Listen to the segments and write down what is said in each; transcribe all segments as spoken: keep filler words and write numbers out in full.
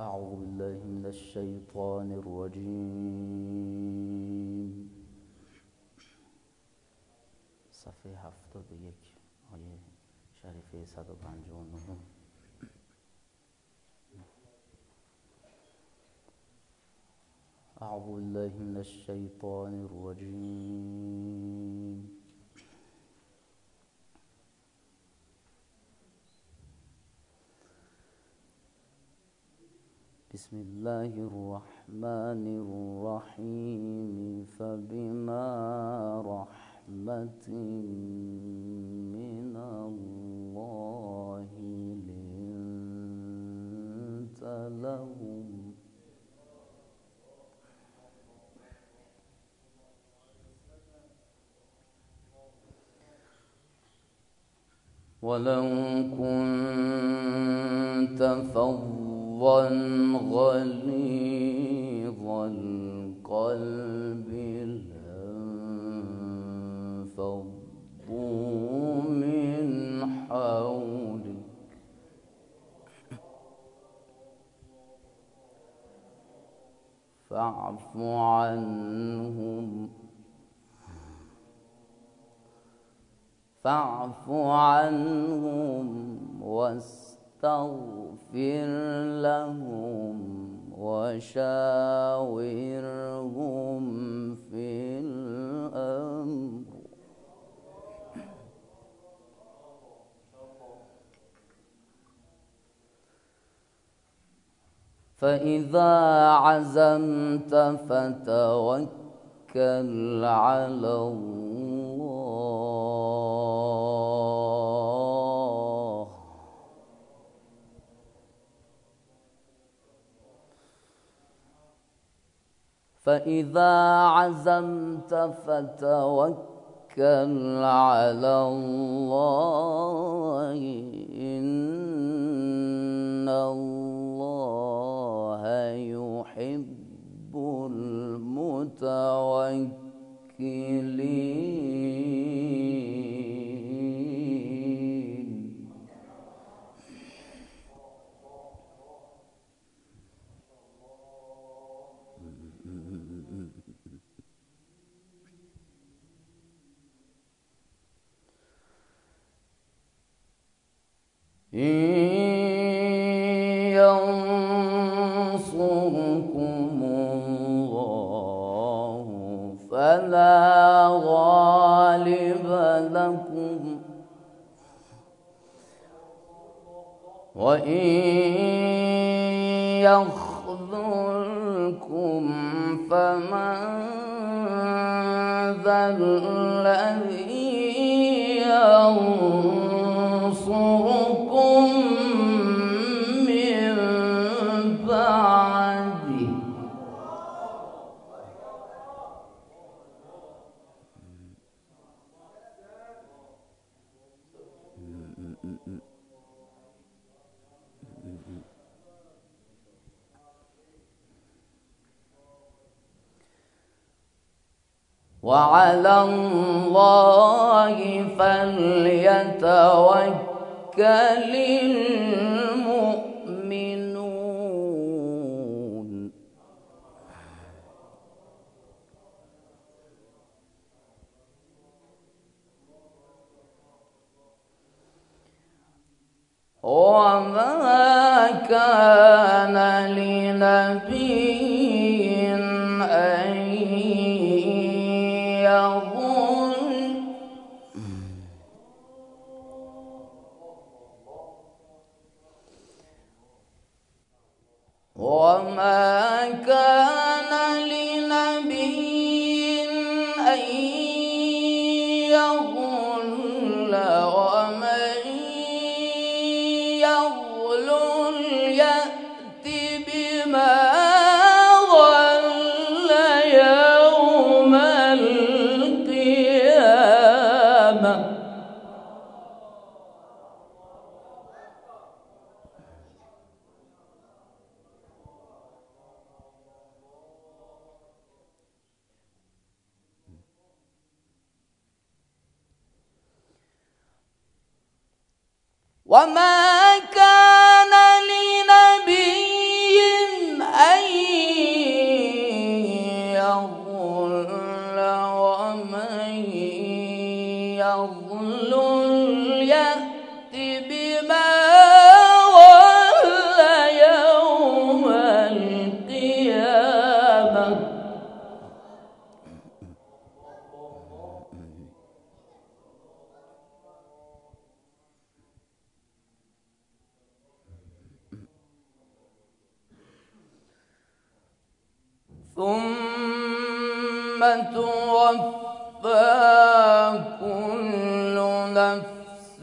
أعوذ بالله من الشيطان الرجيم. صفحه هفتاد و یک آیه شریفه صد و پنجاه و نه. أعوذ بالله من الشيطان الرجيم. بسم الله الرحمن الرحيم. فبما رحمة من الله لنت لهم ولو كنت فظا غليظ القلب لانفضوا من حولك فاعف عنهم فاعف عنهم واستغفر لهم وشاورهم في الأمر فإذا عزمت فتوكل على الله فإذا عزمت فتوكل على الله إن الله يحب المتوكلين. إن ينصركم الله فلا غالب لكم وإن يخذلكم فمن ذا الذي ينصركم من بعده وعلى الله فليتوكل المؤمنون. وما كان لنبي أن يغل وما كان لنبي أن يغل ومن يغل يأت بما غل يوم القيامة وما كان لنبي توفى كل نفس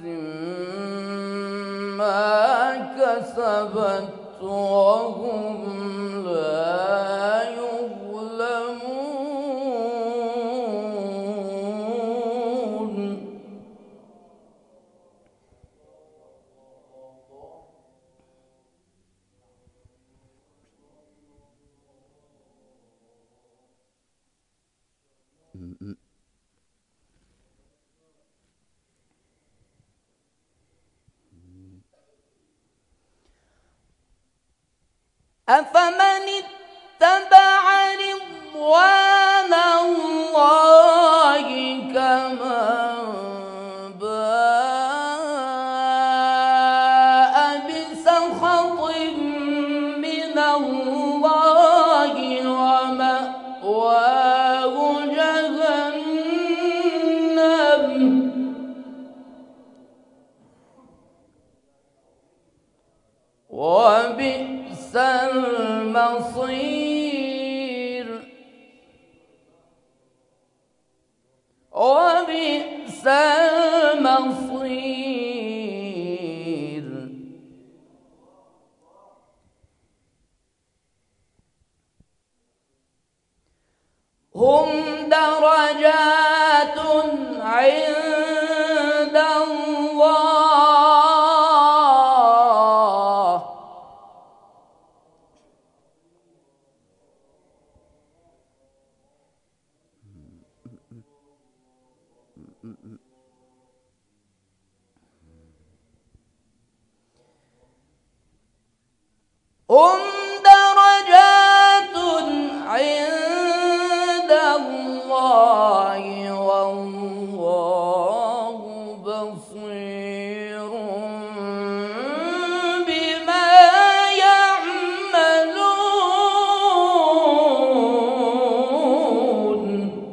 ما كسبت وهم لا يظلمون. أفمن اتبع رضوان الله كمن باء بسخط من الله ومأواه جهنم وبئس المصير وبئس المصير. هم درجات عند الله هم درجات عند الله والله بصير بما يعملون.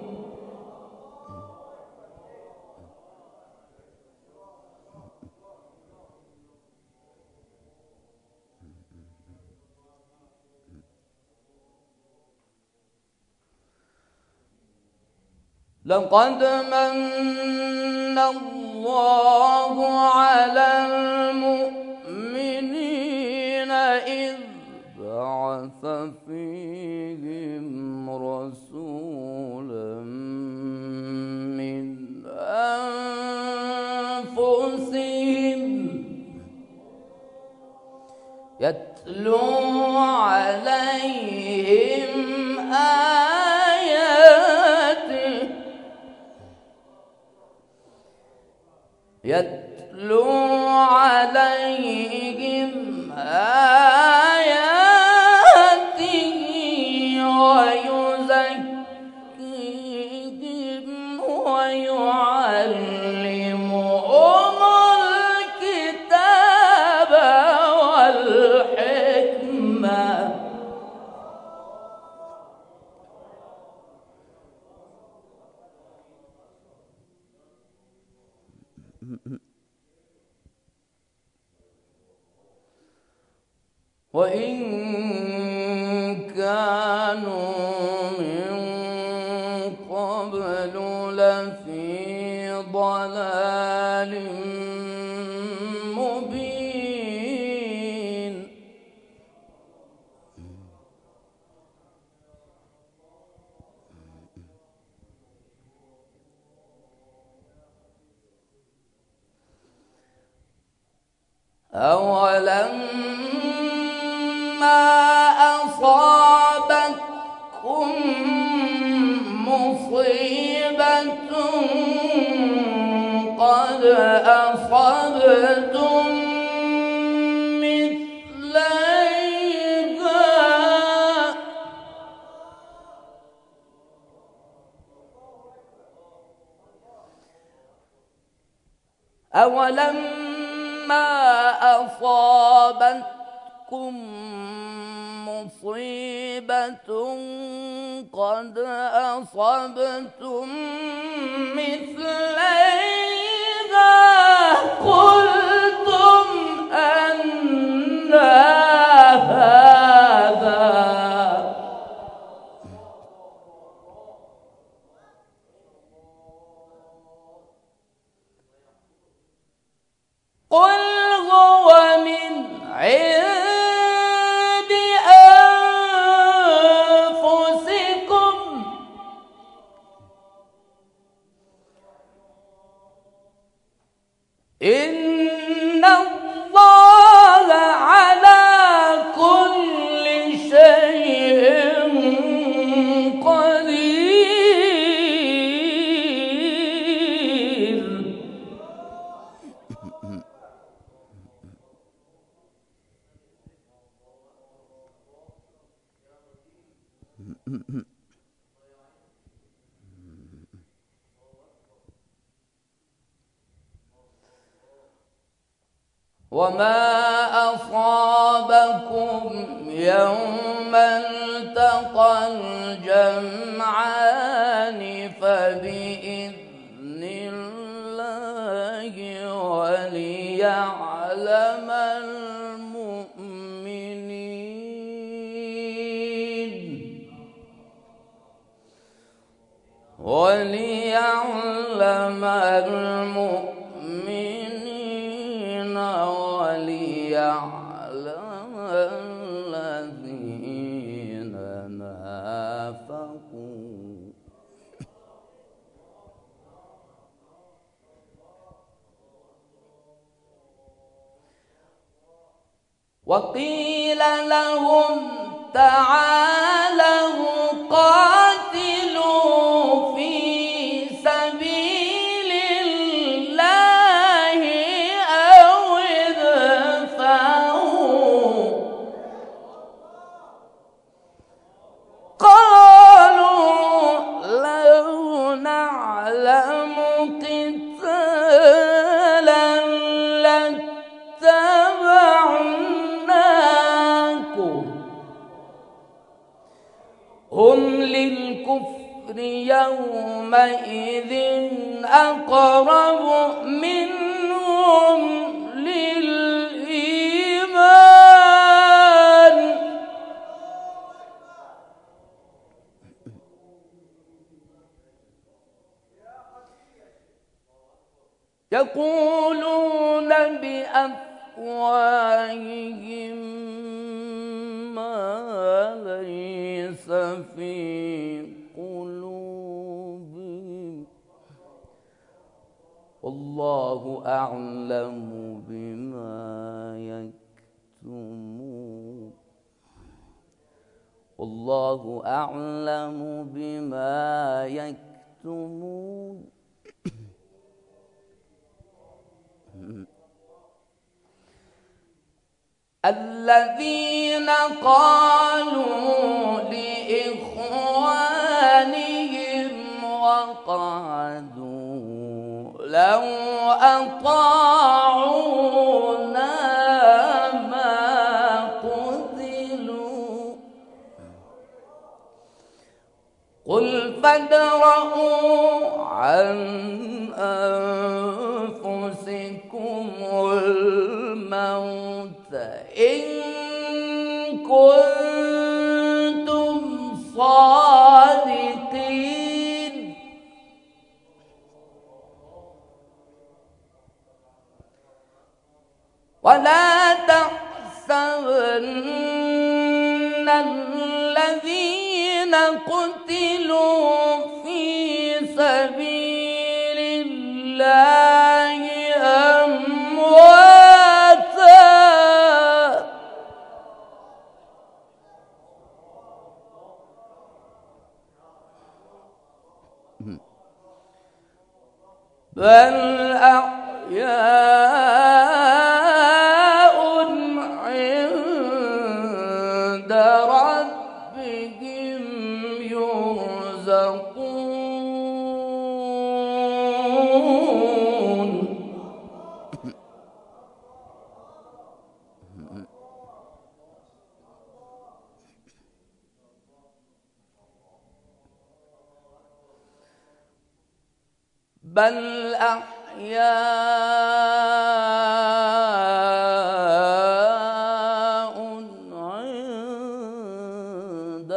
لقد من الله على المؤمنين إذ بعث فيهم رسولا من أنفسهم يتلو عليهم آياته يتلو عليهم آياته ويزكيهم ويعلمهم الكتاب والحكمة وإن كانوا من قبل لفي ضلال مبين. أولما أصابتكم مصيبة قد أصبتم مثليها أولما أصابتكم مصيبة قد أصبتم مثليها قلتم أنى هذا وما أصابكم يوم التقى الجمعان فبإذن الله وليعلم المؤمنين وليعلم المؤمنين وليعلم الذين نافقوا وقيل لهم تعالوا قاتلوا في سبيل الله أو ادفعوا قالوا لو نعلم قتالا لاتبعناكم هم للكفر يومئذ أقرب منهم للإيمان يقولون بأفواههم ما ليس في قلوبهم والله أعلم بما يكتمون والله أعلم بما يكتمون الذين قالوا لإخوانهم وقعدوا لو أطاعونا ما قتلوا قل فادرءوا عن أنفسكم الموت إن كنتم صادقين ولا تحسبن الذين قتلوا في سبيل الله أمواتا بل أحياء عند ربهم يرزقون بل أحياء عند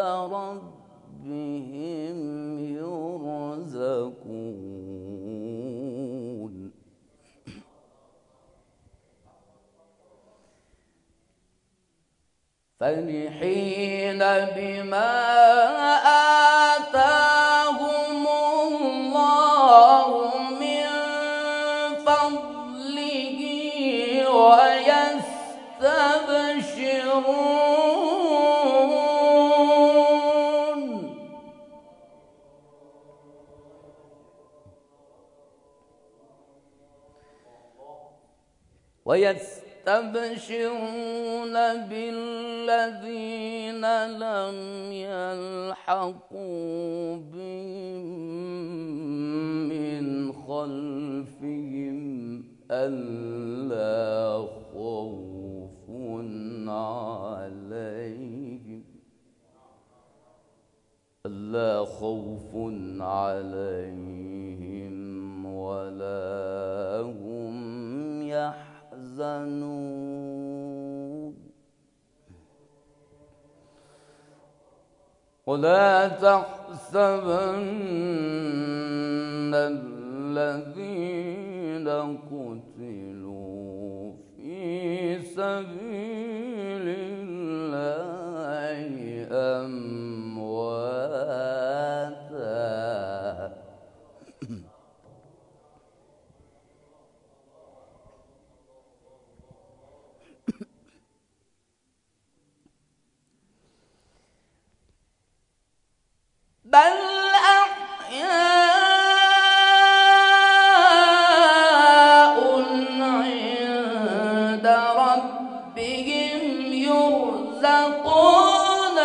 ربهم يرزقون فرحين بما آتاهم الله من فضله ويستبشرون ويستبشرون بالذين لم يلحقوا يلحقوا بهم من خلفهم ألا خوف عليهم ألا خوف عليهم ولا هم يحزنون ولا تحسبن الذين قتلوا في سبيل الله أمواتا بل أحياء عند ربهم يرزقون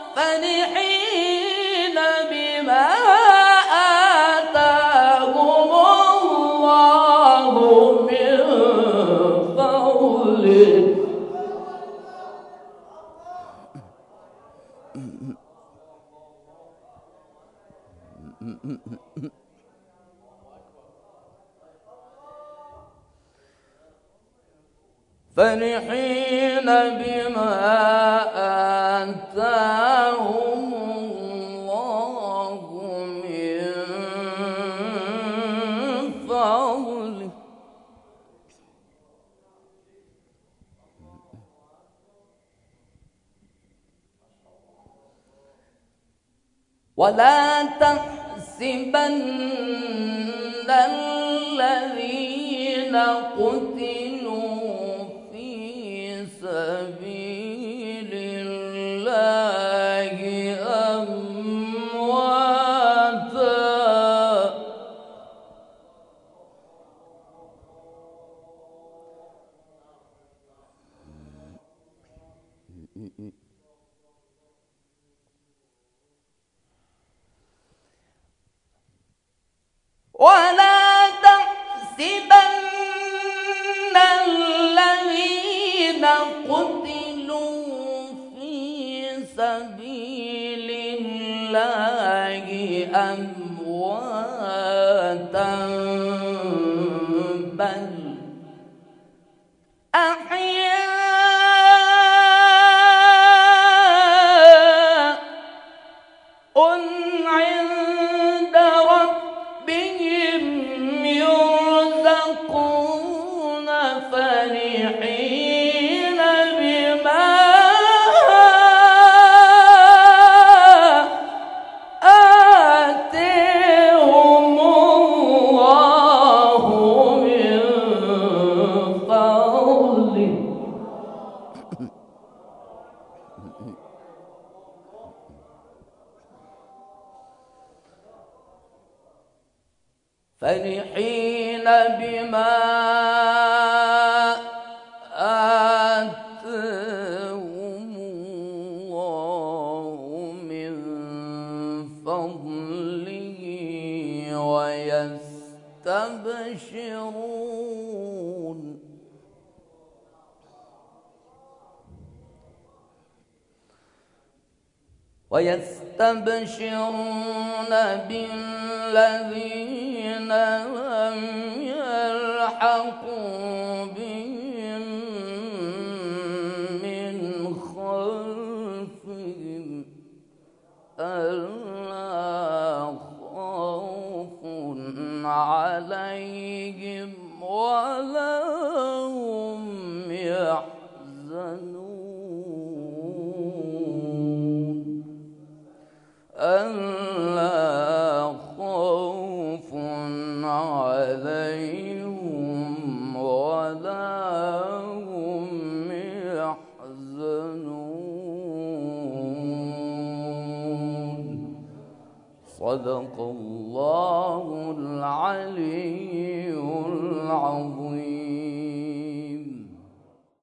فرحين بما آتاهم الله من فضله فرحين بما آتاهم الله من فضله ولا تحسبن الذين قتلوا في سبيل الله أمواتا ولا تحسبن الذين قتلوا في سبيل الله أمواتا بل أحياء عند ربهم يرزقون فرحين بما آتاهم الله من فضله فرحين بما آتاهم الله من فضله ويستبشرون ويستبشرون بالذين لم يلحقوا بهم من خلفهم ألا خوف عليهم ولا هم يحزنون ألا خوف عليهم ولا هم يحزنون صدق الله